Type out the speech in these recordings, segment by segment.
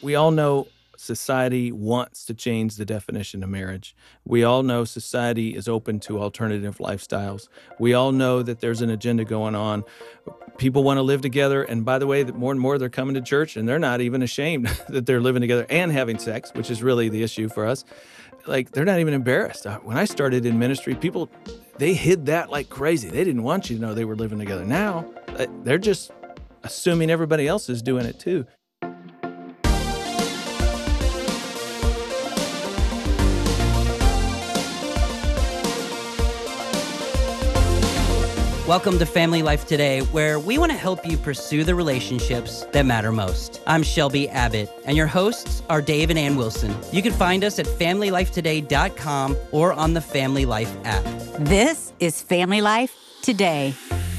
We all know society wants to change the definition of marriage. We all know society is open to alternative lifestyles. We all know that there's an agenda going on. People want to live together. And by the way, that more and more they're coming to church and they're not even ashamed that they're living together and having sex, which is really the issue for us. Like, they're not even embarrassed. When I started in ministry, people, they hid that like crazy. They didn't want you to know they were living together. Now, they're just assuming everybody else is doing it too. Welcome to Family Life Today, where we want to help you pursue the relationships that matter most. I'm Shelby Abbott, and your hosts are Dave and Ann Wilson. You can find us at FamilyLifeToday.com or on the Family Life app. This is Family Life Today.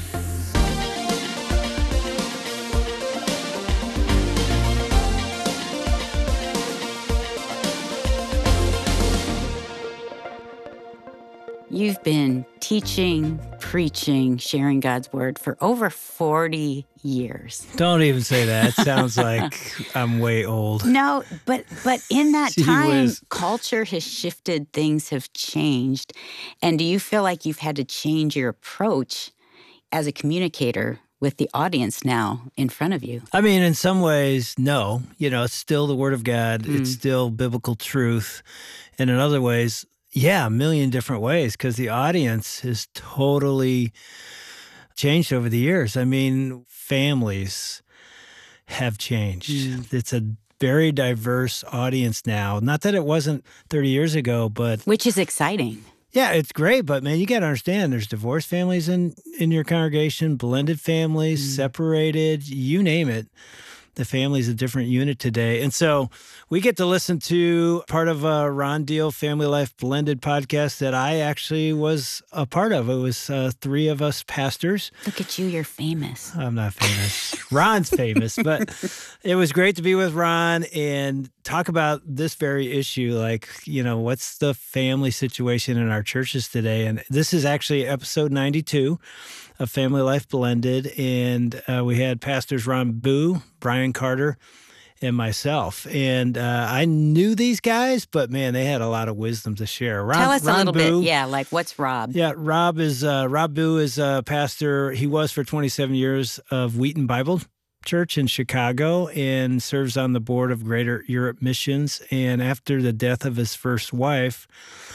You've been teaching, preaching, sharing God's word for over 40 years. Don't even say that. It sounds like I'm way old. No, but in that time, culture has shifted, things have changed. And do you feel like you've had to change your approach as a communicator with the audience now in front of you? I mean, in some ways, no. You know, it's still the Word of God. It's still biblical truth. And in other ways, yeah, a million different ways, because the audience has totally changed over the years. I mean, families have changed. It's a very diverse audience now. Not that it wasn't 30 years ago, but... Which is exciting. Yeah, it's great, but man, you got to understand, there's divorced families in your congregation, blended families, separated, you name it. The family's a different unit today. And so we get to listen to part of a Ron Deal Family Life Blended podcast that I actually was a part of. It was three of us pastors. Look at you, you're famous. I'm not famous. Ron's famous, but it was great to be with Ron and talk about this very issue. Like, you know, what's the family situation in our churches today? And this is actually episode 92. Of Family Life Blended, and we had pastors Ron Boo, Brian Carter, and myself. And I knew these guys, but man, they had a lot of wisdom to share. Tell us Ron a little Boo, bit, like what's Rob? Yeah, Rob Boo is a pastor. He was for 27 years of Wheaton Bible Church in Chicago and serves on the board of Greater Europe Missions. And after the death of his first wife,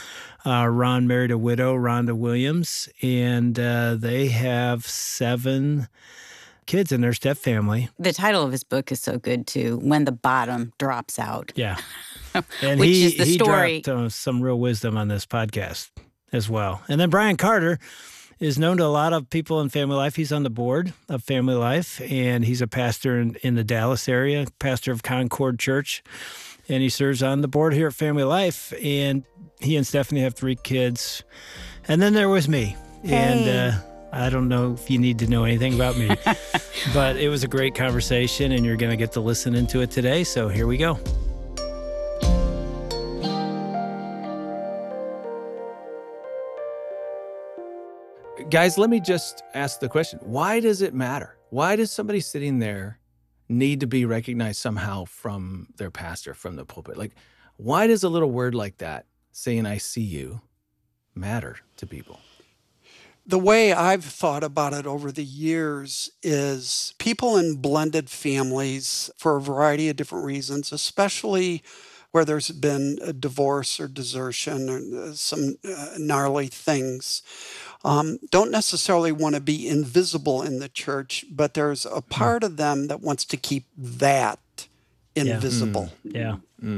Ron married a widow, Rhonda Williams, and they have 7 kids in their stepfamily. The title of his book is so good, too, When the Bottom Drops Out. Yeah. And Which is the story. He dropped some real wisdom on this podcast as well. And then Brian Carter is known to a lot of people in Family Life. He's on the board of Family Life, and he's a pastor in the Dallas area, pastor of Concord Church. And he serves on the board here at Family Life. And he and Stephanie have 3 kids. And then there was me. Hey. And I don't know if you need to know anything about me. But it was a great conversation, and you're going to get to listen into it today. So here we go. Guys, let me just ask the question. Why does it matter? Why does somebody sitting there need to be recognized somehow from their pastor, from the pulpit? Like, why does a little word like that, saying I see you, matter to people? The way I've thought about it over the years is people in blended families, for a variety of different reasons, especially where there's been a divorce or desertion or some gnarly things, don't necessarily want to be invisible in the church, but there's a part of them that wants to keep that invisible. Yeah.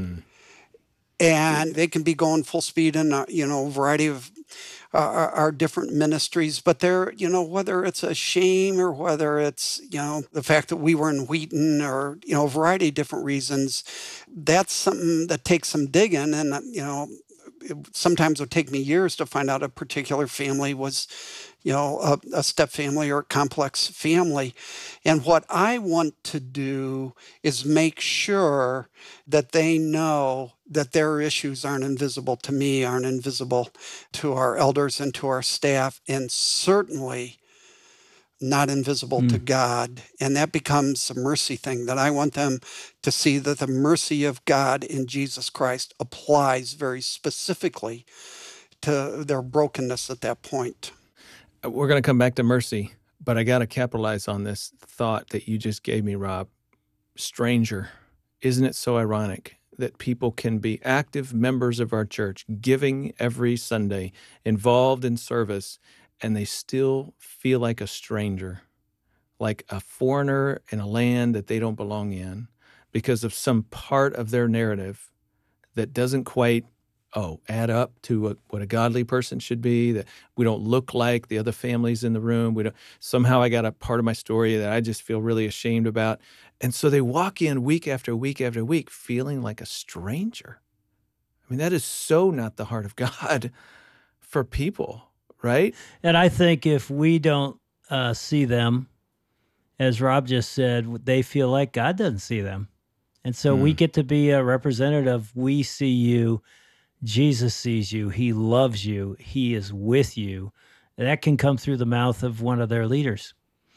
And they can be going full speed in a variety of our different ministries, but they're, whether it's a shame or whether it's, the fact that we were in Wheaton or, a variety of different reasons, that's something that takes some digging. And, sometimes it would take me years to find out a particular family was, a step family or a complex family. And what I want to do is make sure that they know that their issues aren't invisible to me, aren't invisible to our elders and to our staff, and certainly not invisible to God. And that becomes a mercy thing, that I want them to see that the mercy of God in Jesus Christ applies very specifically to their brokenness at that point. We're going to come back to mercy, but I got to capitalize on this thought that you just gave me, Rob. Stranger. Isn't it so ironic that people can be active members of our church, giving every Sunday, involved in service, and they still feel like a stranger, like a foreigner in a land that they don't belong in, because of some part of their narrative that doesn't quite add up to what a godly person should be, that we don't look like the other families in the room. Somehow I got a part of my story that I just feel really ashamed about. And so they walk in week after week after week feeling like a stranger. I mean, that is so not the heart of God for people, right? And I think if we don't see them, as Rob just said, they feel like God doesn't see them. And so we get to be a representative. We see you. Jesus sees you. He loves you. He is with you. That can come through the mouth of one of their leaders.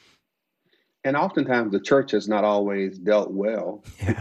And oftentimes the church has not always dealt well,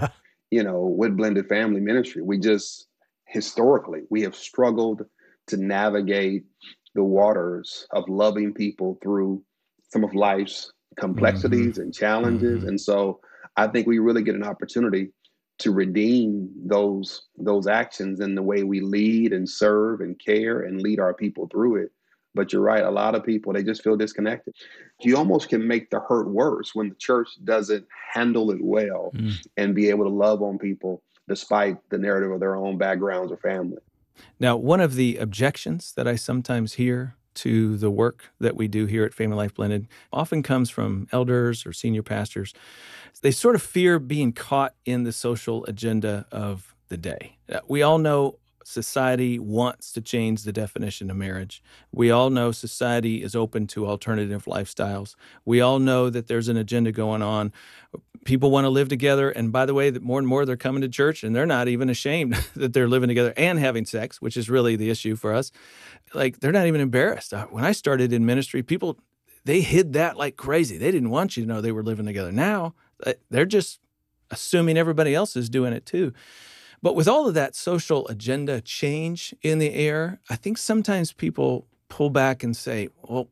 with blended family ministry. We just, historically, we have struggled to navigate the waters of loving people through some of life's complexities and challenges. And so I think we really get an opportunity to redeem those actions in the way we lead and serve and care and lead our people through it. But you're right, a lot of people, they just feel disconnected. You almost can make the hurt worse when the church doesn't handle it well and be able to love on people despite the narrative of their own backgrounds or family. Now, one of the objections that I sometimes hear to the work that we do here at Family Life Blended often comes from elders or senior pastors. They sort of fear being caught in the social agenda of the day. We all know society wants to change the definition of marriage. We all know society is open to alternative lifestyles. We all know that there's an agenda going on. People want to live together. And by the way, that more and more they're coming to church and they're not even ashamed that they're living together and having sex, which is really the issue for us. Like, they're not even embarrassed. When I started in ministry, people, they hid that like crazy. They didn't want you to know they were living together. Now, they're just assuming everybody else is doing it too. But with all of that social agenda change in the air, I think sometimes people pull back and say, well,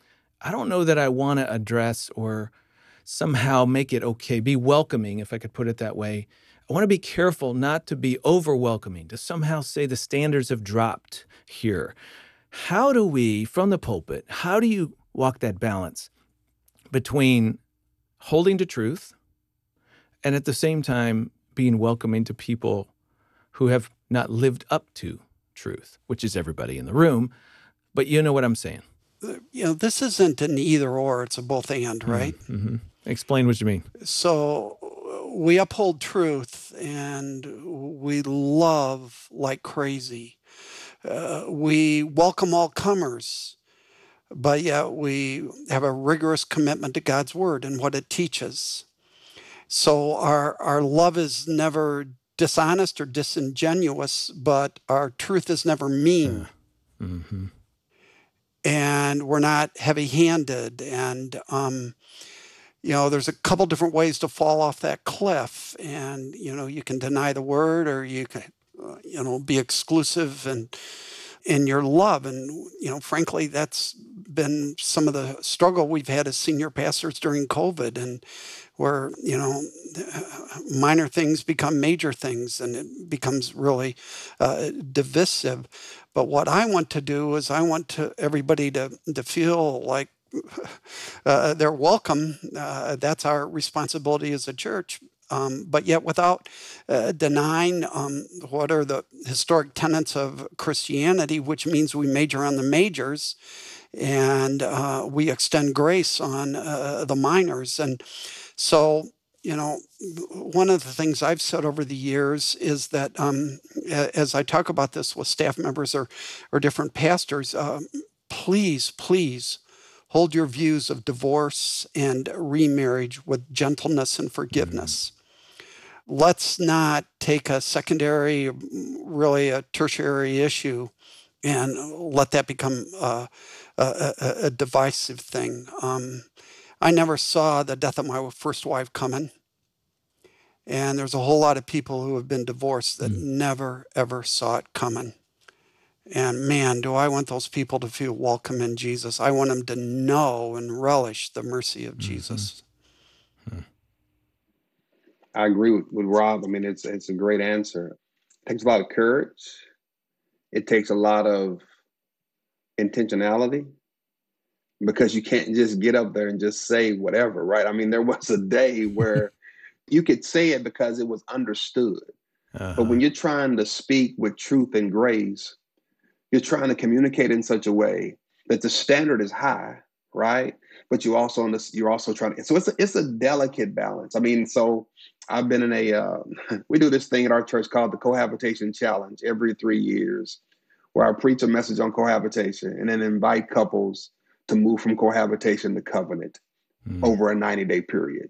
I don't know that I want to address or somehow make it okay, be welcoming, if I could put it that way. I want to be careful not to be over-welcoming, to somehow say the standards have dropped here. How do we, from the pulpit, how do you walk that balance between holding to truth and at the same time being welcoming to people who have not lived up to truth, which is everybody in the room, but you know what I'm saying. This isn't an either or, it's a both and, right? Mm-hmm. Explain what you mean. So we uphold truth and we love like crazy. We welcome all comers, but yet we have a rigorous commitment to God's word and what it teaches. So our love is never dishonest or disingenuous, but our truth is never mean. And we're not heavy-handed. And, there's a couple different ways to fall off that cliff. And, you can deny the word or you can, be exclusive and in your love. And, frankly, that's been some of the struggle we've had as senior pastors during COVID, and where, minor things become major things and it becomes really divisive. But what I want to do is I want everybody to feel like they're welcome. That's our responsibility as a church. But yet without denying what are the historic tenets of Christianity, which means we major on the majors and we extend grace on the minors. And so, one of the things I've said over the years is that as I talk about this with staff members or different pastors, please hold your views of divorce and remarriage with gentleness and forgiveness. Let's not take a secondary, really a tertiary issue and let that become a divisive thing. I never saw the death of my first wife coming. And there's a whole lot of people who have been divorced that never, ever saw it coming. And man, do I want those people to feel welcome in Jesus. I want them to know and relish the mercy of Jesus. I agree with Rob. I mean, it's a great answer. It takes a lot of courage. It takes a lot of intentionality, because you can't just get up there and just say whatever, right? I mean, there was a day where you could say it because it was understood. But when you're trying to speak with truth and grace, you're trying to communicate in such a way that the standard is high, right? But you're also trying to, so it's a delicate balance. I mean, so I've been in we do this thing at our church called the Cohabitation Challenge every 3 years, where I preach a message on cohabitation and then invite couples to move from cohabitation to covenant over a 90-day period.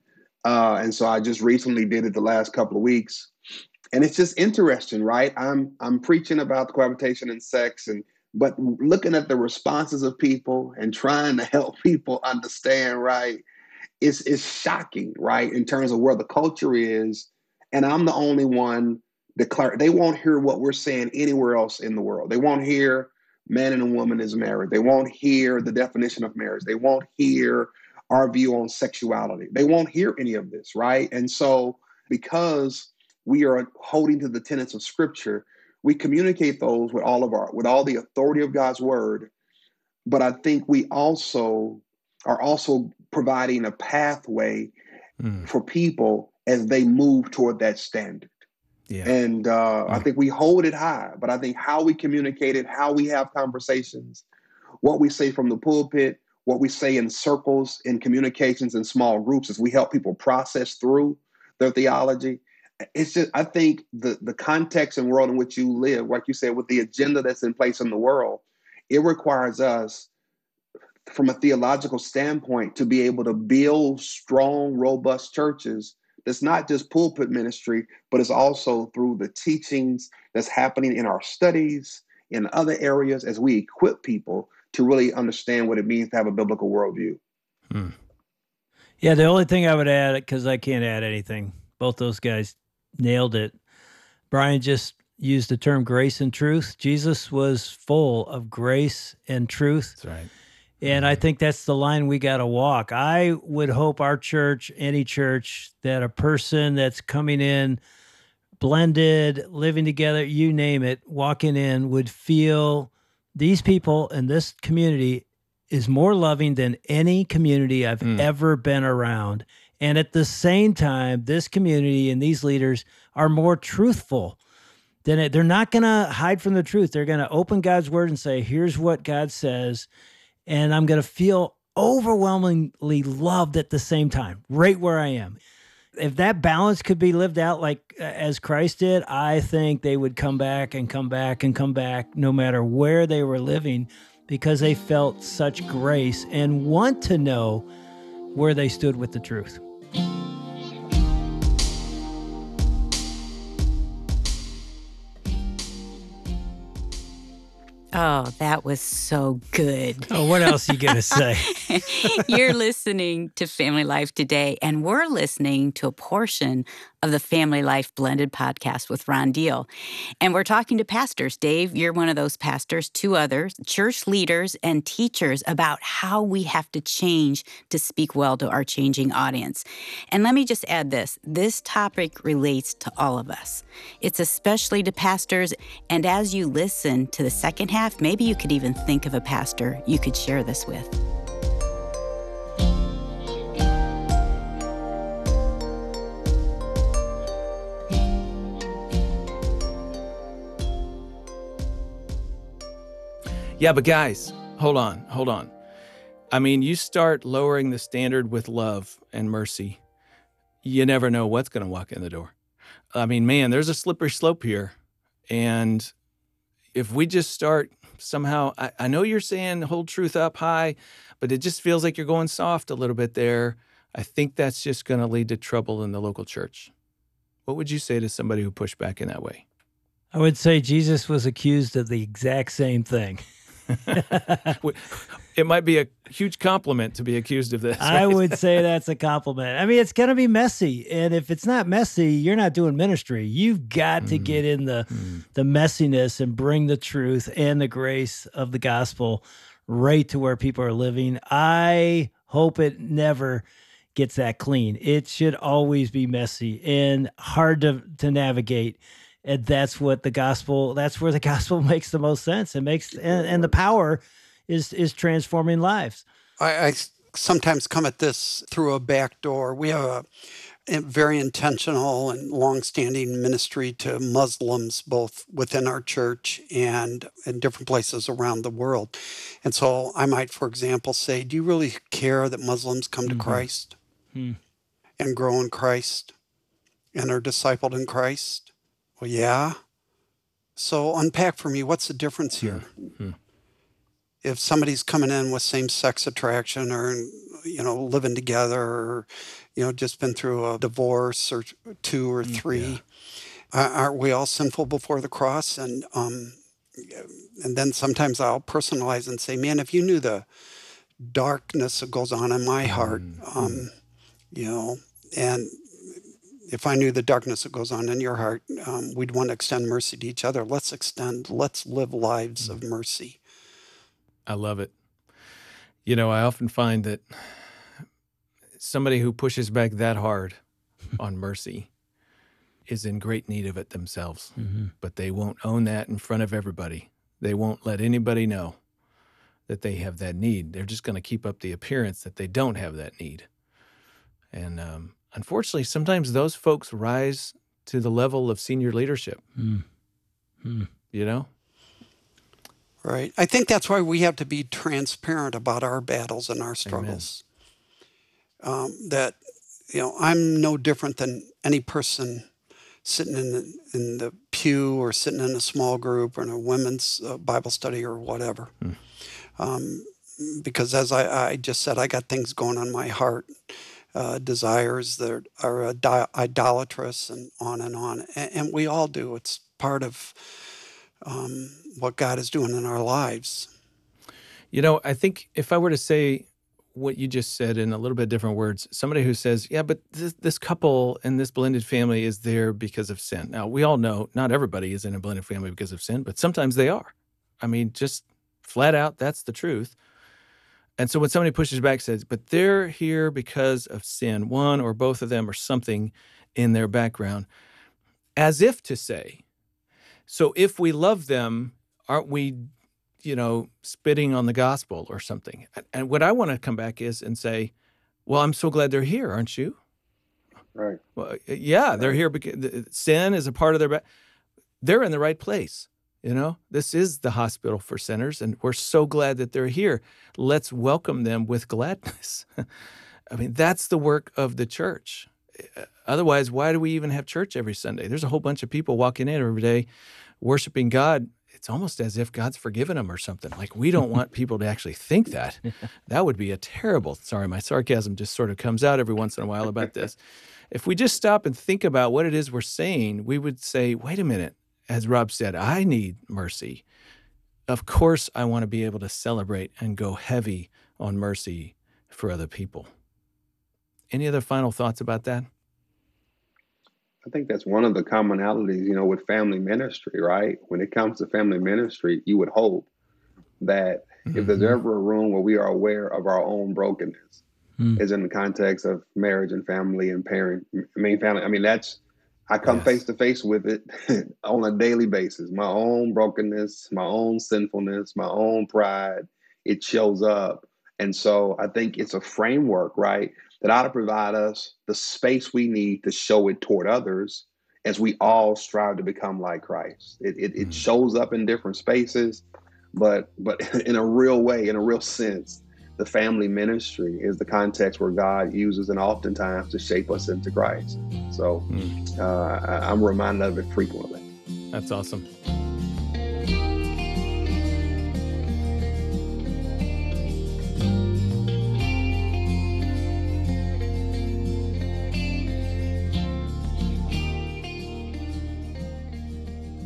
And so I just recently did it the last couple of weeks. And it's just interesting, right? I'm preaching about cohabitation and sex, but looking at the responses of people and trying to help people understand, right? It's shocking, right? In terms of where the culture is. And I'm the only one they won't hear what we're saying anywhere else in the world. They won't hear man and a woman is married. They won't hear the definition of marriage. They won't hear our view on sexuality. They won't hear any of this, right? And so because we are holding to the tenets of Scripture, we communicate those with all the authority of God's word. But I think we also are providing a pathway for people as they move toward that standard. Yeah. And I think we hold it high, but I think how we communicate it, how we have conversations, what we say from the pulpit, what we say in circles, in communications, in small groups, as we help people process through their theology. It's just, I think the context and world in which you live, like you said, with the agenda that's in place in the world, it requires us, from a theological standpoint, to be able to build strong, robust churches. That's not just pulpit ministry, but it's also through the teachings that's happening in our studies, in other areas, as we equip people to really understand what it means to have a biblical worldview. Yeah, the only thing I would add, because I can't add anything, both those guys nailed it. Brian just used the term grace and truth. Jesus was full of grace and truth. That's right. And I think that's the line we got to walk. I would hope our church, any church, that a person that's coming in, blended, living together, you name it, walking in, would feel these people in this community is more loving than any community I've ever been around. And at the same time, this community and these leaders are more truthful. They're not going to hide from the truth. They're going to open God's word and say, here's what God says. And I'm going to feel overwhelmingly loved at the same time, right where I am. If that balance could be lived out like as Christ did, I think they would come back and come back and come back no matter where they were living, because they felt such grace and want to know where they stood with the truth. Oh, that was so good. Oh, what else are you going to say? You're listening to Family Life Today, and we're listening to a portion of the Family Life Blended podcast with Ron Deal. And we're talking to pastors. Dave, you're one of those pastors, 2 others, church leaders and teachers, about how we have to change to speak well to our changing audience. And let me just add this. This topic relates to all of us. It's especially to pastors. And as you listen to the second half, maybe you could even think of a pastor you could share this with. Yeah, but guys, hold on. I mean, you start lowering the standard with love and mercy, you never know what's going to walk in the door. I mean, man, there's a slippery slope here. And if we just start somehow, I know you're saying hold truth up high, but it just feels like you're going soft a little bit there. I think that's just going to lead to trouble in the local church. What would you say to somebody who pushed back in that way? I would say Jesus was accused of the exact same thing. It might be a huge compliment to be accused of this. I right? would say that's a compliment. I mean, it's going to be messy. And if it's not messy, you're not doing ministry. You've got to get in the messiness and bring the truth and the grace of the gospel right to where people are living. I hope it never gets that clean. It should always be messy and hard to navigate. And that's what that's where the gospel makes the most sense. It makes, and the power is transforming lives. I sometimes come at this through a back door. We have a very intentional and longstanding ministry to Muslims, both within our church and in different places around the world. And so I might, for example, say, do you really care that Muslims come to Christ and grow in Christ and are discipled in Christ? Well, yeah. So unpack for me, what's the difference here? If somebody's coming in with same-sex attraction or, living together or, just been through a divorce or 2 or 3, aren't we all sinful before the cross? And then sometimes I'll personalize and say, man, if you knew the darkness that goes on in my heart, and if I knew the darkness that goes on in your heart, we'd want to extend mercy to each other. Let's live lives of mercy. I love it. I often find that somebody who pushes back that hard on mercy is in great need of it themselves, but they won't own that in front of everybody. They won't let anybody know that they have that need. They're just going to keep up the appearance that they don't have that need. And unfortunately, sometimes those folks rise to the level of senior leadership, Right. I think that's why we have to be transparent about our battles and our struggles. I'm no different than any person sitting in the pew or sitting in a small group or in a women's Bible study or whatever. Because as I just said, I got things going on in my heart, desires that are idolatrous and on and on. And we all do. It's part of what God is doing in our lives. I think if I were to say what you just said in a little bit different words, somebody who says, yeah, but this couple and this blended family is there because of sin. Now, we all know not everybody is in a blended family because of sin, but sometimes they are. I mean, just flat out, that's the truth. And so when somebody pushes back, says, but they're here because of sin, one or both of them or something in their background, as if to say, so if we love them, aren't we, spitting on the gospel or something? And what I want to come back is and say, well, I'm so glad they're here, aren't you? Right. Well, yeah, they're here because sin is a part of their they're in the right place. This is the hospital for sinners, and we're so glad that they're here. Let's welcome them with gladness. I mean, that's the work of the church. Otherwise, why do we even have church every Sunday? There's a whole bunch of people walking in every day worshiping God. It's almost as if God's forgiven them or something. Like, we don't want people to actually think that. That would be a terrible, sorry, my sarcasm just sort of comes out every once in a while about this. If we just stop and think about what it is we're saying, we would say, wait a minute, as Rob said, I need mercy. Of course, I want to be able to celebrate and go heavy on mercy for other people. Any other final thoughts about that? I think that's one of the commonalities, with family ministry, right? When it comes to family ministry, you would hope that if there's ever a room where we are aware of our own brokenness, is in the context of marriage and family and family. I mean, I come face to face with it on a daily basis. My own brokenness, my own sinfulness, my own pride, it shows up. And so I think it's a framework, right, that ought to provide us the space we need to show it toward others as we all strive to become like Christ. It shows up in different spaces, but in a real way, in a real sense, the family ministry is the context where God uses and oftentimes to shape us into Christ. So I'm reminded of it frequently. That's awesome.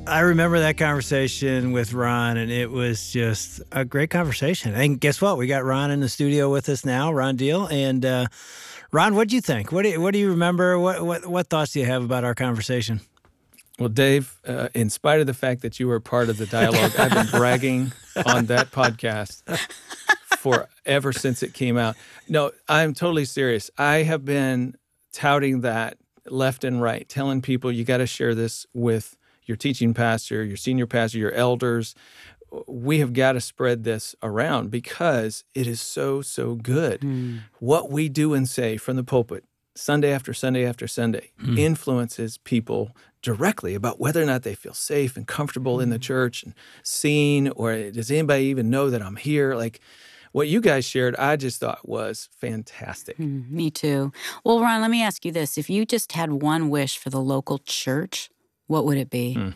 I remember that conversation with Ron, and it was just a great conversation. And guess what? We got Ron in the studio with us now, Ron Deal. And Ron, what'd you think? What do you remember? What thoughts do you have about our conversation? Well, Dave, in spite of the fact that you were part of the dialogue, I've been bragging on that podcast ever since it came out. No, I'm totally serious. I have been touting that left and right, telling people you got to share this with your teaching pastor, your senior pastor, your elders. We have got to spread this around because it is so, so good. What we do and say from the pulpit, Sunday after Sunday after Sunday, influences people directly about whether or not they feel safe and comfortable in the church and seen, or does anybody even know that I'm here? Like what you guys shared, I just thought was fantastic. Me too. Well, Ron, let me ask you this. If you just had one wish for the local church, what would it be?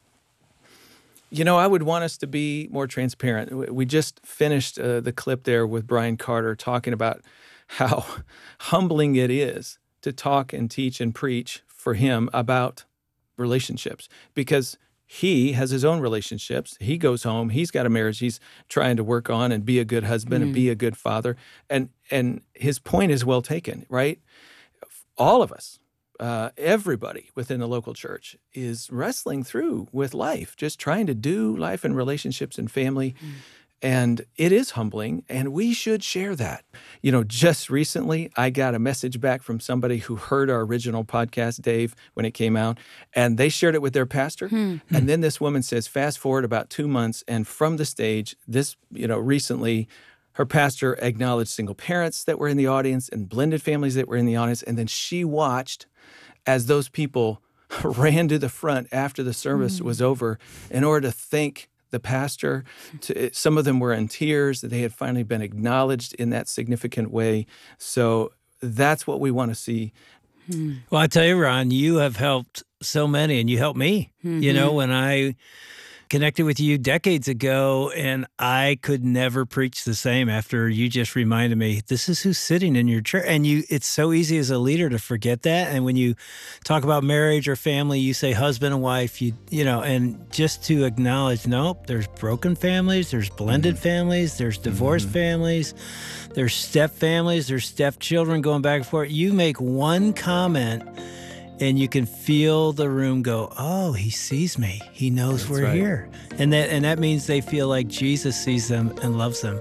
You know, I would want us to be more transparent. We just finished the clip there with Brian Carter talking about how humbling it is to talk and teach and preach for him about relationships, because he has his own relationships. He goes home. He's got a marriage he's trying to work on and be a good husband and be a good father. And his point is well taken, right? All of us, everybody within the local church is wrestling through with life, just trying to do life and relationships and family. And it is humbling, and we should share that. You know, just recently, I got a message back from somebody who heard our original podcast, Dave, when it came out, and they shared it with their pastor. And then this woman says, fast forward about 2 months, and from the stage, recently, her pastor acknowledged single parents that were in the audience and blended families that were in the audience, and then she watched as those people ran to the front after the service was over in order to thank the pastor. Some of them were in tears that they had finally been acknowledged in that significant way. So that's what we want to see. Well, I tell you, Ron, you have helped so many, and you helped me. You know, when I connected with you decades ago, and I could never preach the same after you just reminded me, this is who's sitting in your church. And it's so easy as a leader to forget that. And when you talk about marriage or family, you say husband and wife, you know, and just to acknowledge, nope, there's broken families, there's blended families, there's divorced families, there's step families, there's step children going back and forth. You make one comment and you can feel the room go, oh, he sees me. He knows we're here. And that means they feel like Jesus sees them and loves them.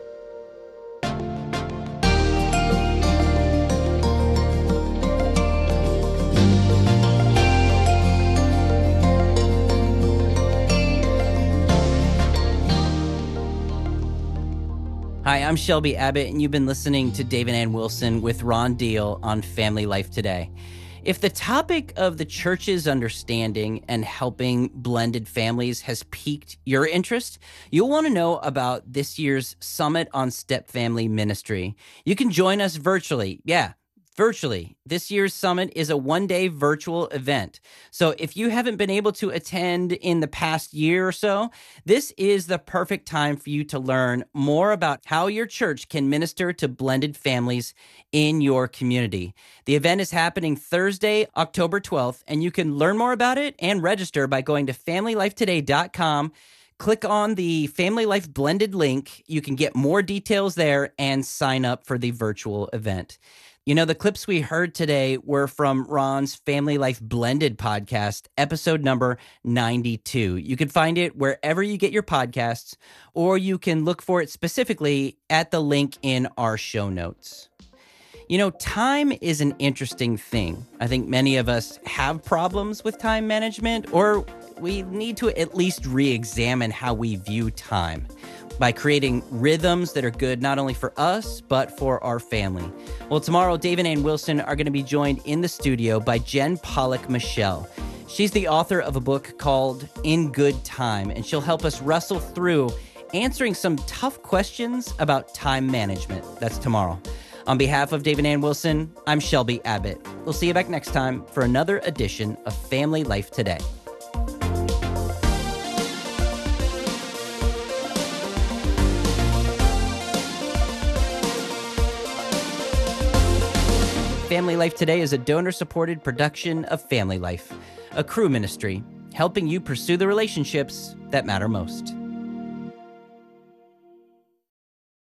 Hi, I'm Shelby Abbott, and you've been listening to Dave and Ann Wilson with Ron Deal on Family Life Today. If the topic of the church's understanding and helping blended families has piqued your interest, you'll want to know about this year's Summit on Step Family Ministry. You can join us virtually. Yeah, virtually. This year's summit is a one-day virtual event. So if you haven't been able to attend in the past year or so, this is the perfect time for you to learn more about how your church can minister to blended families in your community. The event is happening Thursday, October 12th, and you can learn more about it and register by going to familylifetoday.com. Click on the Family Life Blended link. You can get more details there and sign up for the virtual event. You know, the clips we heard today were from Ron's Family Life Blended podcast, episode number 92. You can find it wherever you get your podcasts, or you can look for it specifically at the link in our show notes. You know, time is an interesting thing. I think many of us have problems with time management, or we need to at least re-examine how we view time by creating rhythms that are good not only for us, but for our family. Well, tomorrow, Dave and Ann Wilson are going to be joined in the studio by Jen Pollock Michelle. She's the author of a book called In Good Time, and she'll help us wrestle through answering some tough questions about time management. That's tomorrow. On behalf of Dave and Ann Wilson, I'm Shelby Abbott. We'll see you back next time for another edition of Family Life Today. Family Life Today is a donor-supported production of Family Life, a Cru ministry. helping you pursue the relationships that matter most.